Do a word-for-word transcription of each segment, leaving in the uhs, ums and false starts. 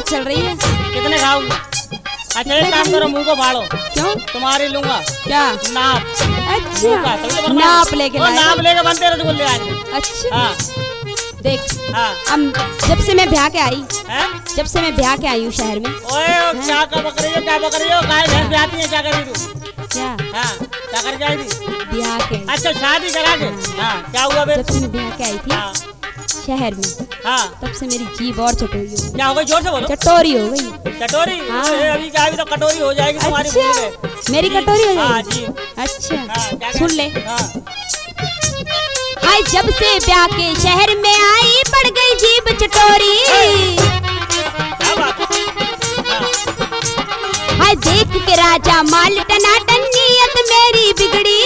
चल रही है। कितने खाओगी? अच्छा एक काम करो, मुंह को फाड़ो। क्यों? तुम्हारी लूंगा क्या नाप। अच्छा तो नाप लेके लाए। नाप लेके बनते रसगुल्ले आज। अच्छा हाँ देख हाँ। अब जब से मैं ब्याह के आई है? जब से मैं ब्याह के आई हूँ शहर में। ओए क्या का बक रही हो, क्या बक रही हो? गाय भैंस ब्याहती है, क्या कर रही तू? क्या हाँ क्या करके आई थी? ब्याह के आई। अच्छा शादी करा के। हाँ क्या हुआ बे? जब से मैं ब्याह के आई थी हाँ शहर में, हाँ। तब से मेरी जीभ और चटोरी हो गई। क्या हो गई? जोर से बोलो। चटोरी हो गई। चटोरी? हाँ। ओए, अभी क्या, अभी तो कटोरी हो जाएगी तुम्हारी। अच्छा भूल गए। मेरी जी, कटोरी हो हाँ जाएगी। जी। अच्छा हाँ, क्या सुन कर- ले। हाँ। हाय जब से ब्याह के शहर में आई पड़ गई जीभ चटोरी। क्या बात है? हाँ। हाय देख के राजा माल टनाटन नियत मेरी बिगड़ी।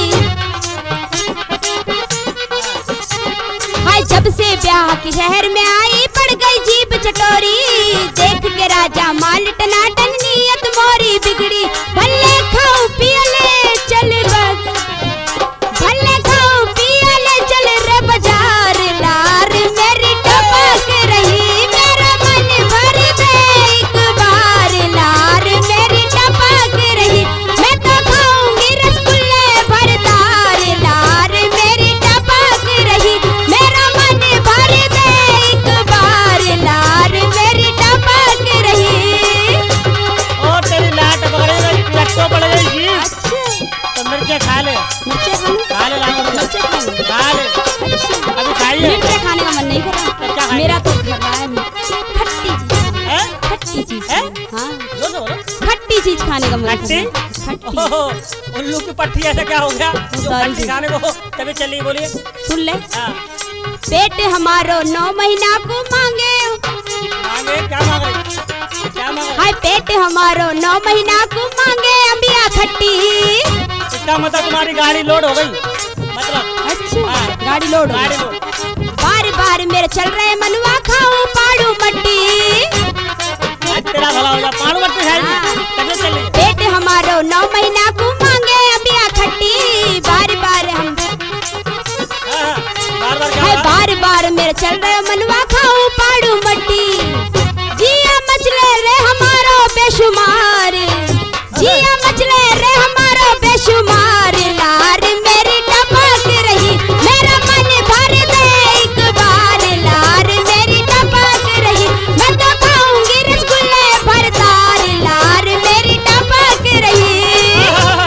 हाय जब से ब्याह के शहर में आई पड़ गई जीभ चटोरी। देख के राजा माल टनाटन नियत मोरी बिगड़ी। भले खाओ पियले चल बग भले खाओ पियले चल रे बाजार लार मेरी टपक रही मेरा मन भर दे एक बार लार मेरी टपक रही। मैं तो खाऊंगी रसगुल्ले भरदार लार मेरी टपक रही मेरा मन भर दे एक बार लार मेरी टपक रही। और तेरी लाट पकड़े लट्टो पड़ गई जी। अच्छा तो मिर्चे खा ले। मिर्चे खाऊं? खा ले लाओ मिर्चे खाऊं? खा ले। अच्छा अभी खाइए। मिर्चे खाने का मन नहीं कर क्या रहा खाएंगे? मेरा तो घर रहा है खट्टी चीज। हैं? खट्टी चीज हैं? हाँ जोर से बोलो। खट्टी चीज खाने का मन कर खट्टी? रहा है। खट्टी ओहो, उल्लू की पट्टी ऐसा क्या हो गया जो सॉरी खट्टी जी। खाने को तभी चली? बोलिए। सुन ले हाँ पेट हमारो नौ महीना को मांगे। मांगे क्या मांग रही? क्या मांग रही? हाय पेट हमारो नौ महीना को मांगे अम्बिया खट्टी। इसका मतलब तुम्हारी गाड़ी लोड हो गई मतलब। अच्छा हाँ। गाड़ी लोड हो गाड़ी गई। लोड। बार बार मेरे चल रहे मनवा खाऊं पाड़ू मट्टी। आज तेरा भला हो जा, पानी मत हाँ। खाएगी तभी चली। पेट हमारो नौ महीना को मांगे अबिया खट्टी। बार बार हम हाँ, हाँ, बार बार क्या हाय हुआ? बार बार मेरे चल रहे मनवा खाऊं पाड़ू मट्टी। जिया मचले रे हमारो बेशुमार जिया मचले रे हमारो बेशुमार लार मेरी टपक रही मेरा मन भर दे एक बार लार मेरी टपक रही। मैं तो खाऊंगी रसगुल्ले भरदार लार मेरी टपक रही।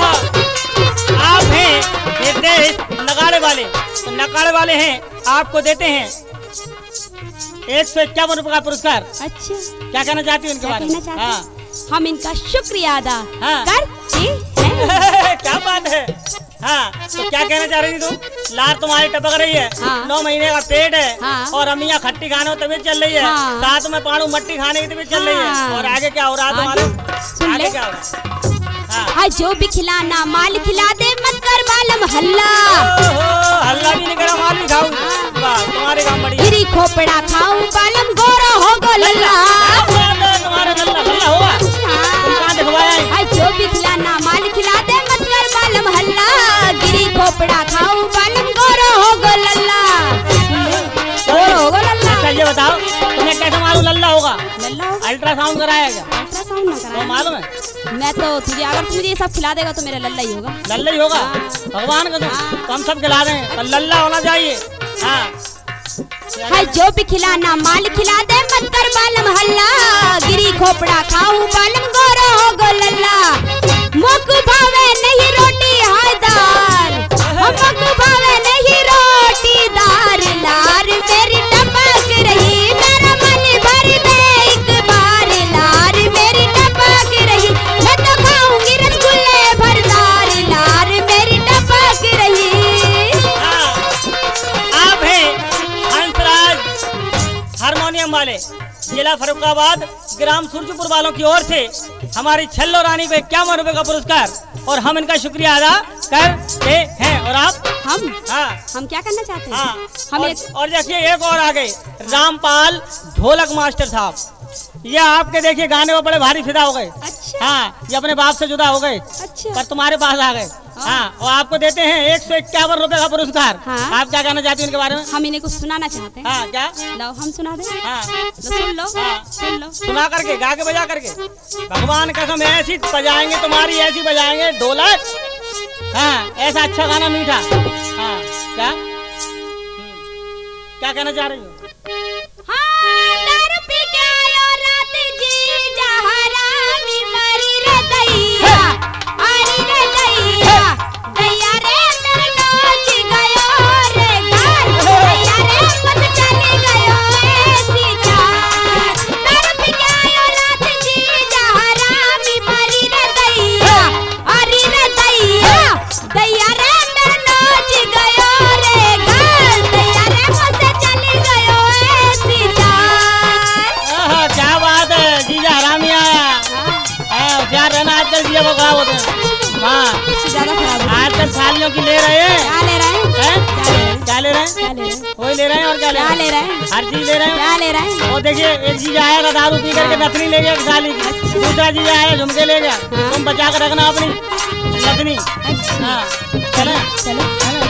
आप हैं ये देश नगाड़े वाले, तो नगाड़े वाले हैं आपको देते हैं एक सौ इक्यावन रुपए का पुरस्कार। अच्छा क्या कहना चाहती हूँ इनके क्या बारे कहना में? चाहते हाँ हैं? हम इनका शुक्रिया अदा हाँ। करते हैं। क्या बात है। हाँ तो क्या कहना चाह रही थी तुम? लार तुम्हारी टपक रही है। हाँ। नौ महीने का पेट है। हाँ। और अम्मिया खट्टी खाने को तबीयत चल रही है। हाँ। साथ में पाणू मट्टी खाने की तबीयत चल रही है। हाँ। और आगे क्या हो रहा है आगे? तुम्हारे? सुन आगे ले। क्या हो रहा है? हाँ। हाय जो भी खिलाना माल खिला दे मत कर बालम हल्ला। ओहो, हल्ला भी नहीं करा, माल भी खाऊं। वाह तुम्हारे काम बढ़िया। गिरी खोपड़ा खाऊं बालम गोरा हो गो लल्ला। क्या बात है, तुम्हारा लल्ला लल्ला हुआ। तुम कहाँ दिखवाया है? हाय जो भी खिलाना माल खिला दे मत कर बालम हल्ला। गिरी खोपड़ा खाऊं बालम गोरा हो गो लल्ला। गोरा हो गो लल्ला। अच्छा ये बताओ तुम्हें कैसे मालूम लल्ला होगा? लल्ला हो गो। अल्ट्रासाउंड कराया क्या? अल्ट्रासाउंड ना वो कराया। मालूम है? मैं तो तुझे अगर तू मुझे ये सब खिला देगा तो मेरा लल्ला ही होगा। लल्ला ही होगा। हाँ। भगवान का हाँ। तो हम सब खिला दें पर लल्ला होना चाहिए। हाँ हाय जो भी खिलाना माल खिला दे मत कर बालम हल्ला। गिरी खोपड़ा खाऊं बालम गोरा हो गो लल्ला। मुख भावे नहीं रोटी हाय दाल मुख भावे नहीं रोटी दार लार मेरी टपक रही मेरा मन भर दे एक बार लार मेरी टपक रही। मैं तो खाऊंगी रसगुल्ले भरदार लार मेरी टपक रही। हाँ। आप हैं हंसराज हारमोनियम वाले जिला फरुखाबाद ग्राम सूरजपुर वालों की ओर से हमारी छल्लो रानी को इक्यावन रुपए का पुरस्कार और हम इनका शुक्रिया अदा करते हैं। और आप? हम हाँ हम क्या करना चाहते हैं? हाँ हम और, एक और देखिए एक और आ गए रामपाल ढोलक मास्टर साहब। ये आपके देखिए गाने में बड़े भारी फिदा हो गए। अच्छा हाँ ये अपने बाप से जुदा हो गए अच्छा पर तुम्हारे पास आ गए। हाँ, और आपको देते हैं एक सौ इक्यावन रुपए का पुरस्कार। हाँ। आप क्या कहना चाहती हैं इनके बारे में? हम इन्हें कुछ सुनाना चाहते हैं। हाँ, क्या? लो हम सुना दें। हाँ, लो सुन लो, हाँ। सुन लो। सुना करके, गा के बजा करके। भगवान कसम ऐसी बजाएंगे तुम्हारी, ऐसी बजाएंगे ढोलक। हाँ, ऐसा अच्छा गाना मीठा। हाँ, क्या? हम्म, क्या कहना चाह रही हो? हाँ, दारू पी के आयो रात जी जहरामी मरी रे दैया, अरे रे दैया, दैया रे मेरे नाच गयो रे घर, दैया रे मत चली गयो ऐसी चाल। दारू पी के आयो रात जी जहरामी मरी रे दैया, अरे रे दैया, दैया रे मेरे नाच गयो रे घर, दैया रे मत चली गयो ऐसी चाल। आहा, क्या बात है, जीजा हरामी आया। हाँ, होशियार रहना आजकल जीजा को, कहा होते हैं। हाँ, इससे ज्यादा खराब है। आजकल थालियों की ले रहे हैं। क्या ले रहे हैं? हैं? क्या ले रहे हैं? क्या ले रहे हैं? क्या ले रहे हैं? वही ले रहे हैं और क्या ले क्या रहे ले हैं? रहे हैं? हर चीज ले रहे हैं। क्या ले रहे हैं? और देखिए, एक जीजा आया था दारू पी करके नथनी ले गया साली की, दूसरा जीजा आया झुमके ले गया। तुम बचा कर रखना अपनी नथनी। हाँ, चले चलो। चले।